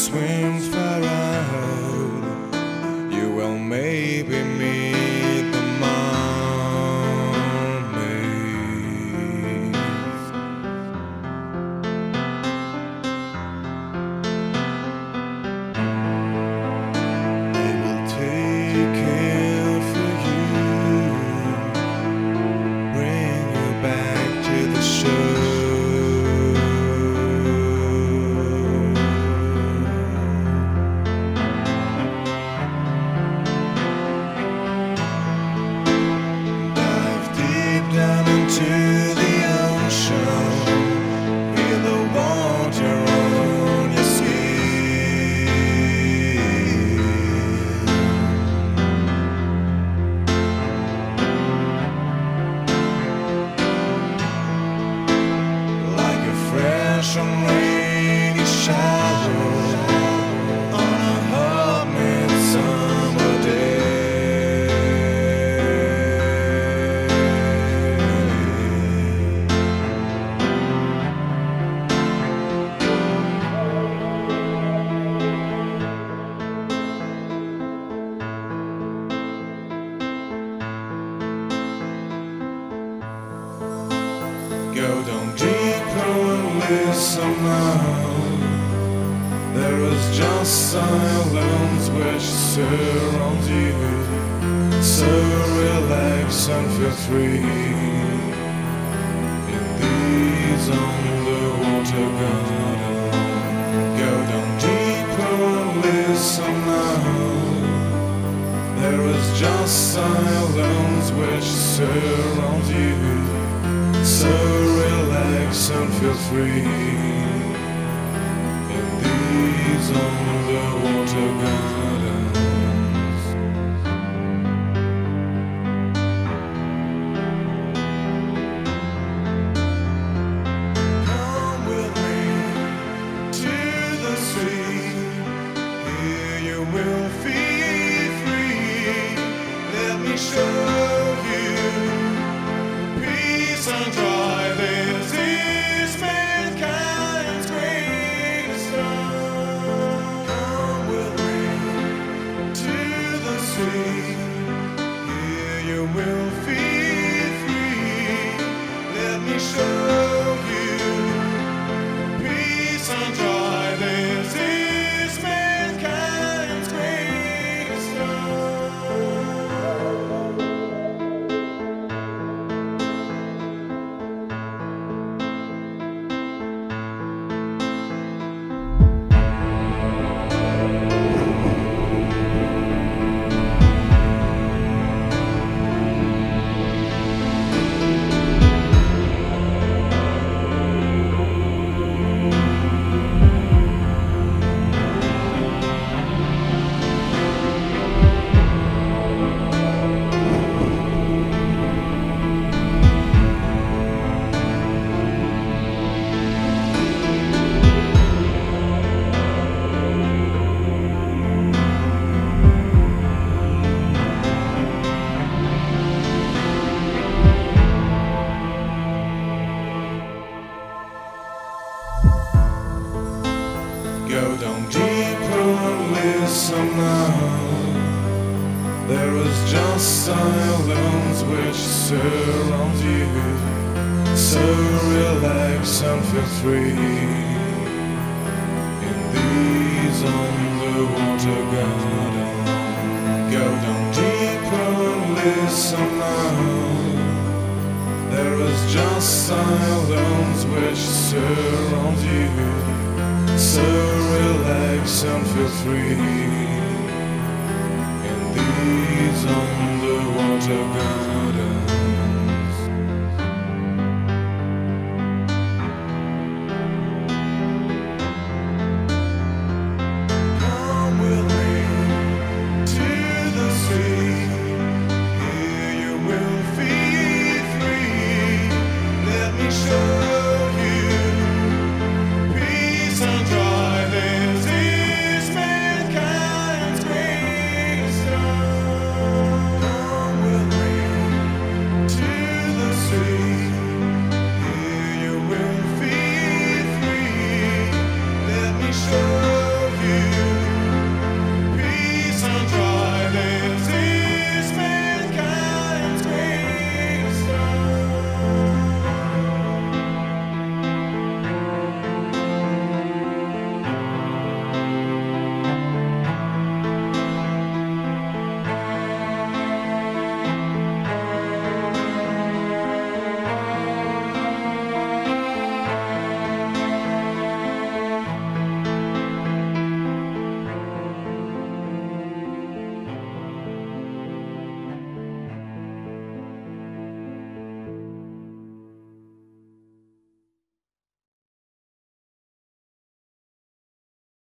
swims far out, you will maybe meet the mermaids. They will take care for you, bring you back to the shore. Down into the ocean, feel the water on your skin. Like a fresh and rainy shower on a hot midsummer day. Go down deeper and listen now. There is just silence which surrounds you. So relax and feel free in these underwater gardens. Go down deeper and listen now. There is just silence which surrounds you. So relax and feel free in these underwater gardens. Come with me to the sea. Here you will feel free. Let me show you peace and joy. This is mankind's greatest love. Come with me to the sea. Here you will feel free. Let me show you peace and joy. This is mankind's greatest love. Go down deeper and listen now. There is just silence which surrounds you. So relax and feel free in these underwater gardens. Go down deeper and listen now. There is just silence which surrounds you. So relax and feel free in these underwater gardens.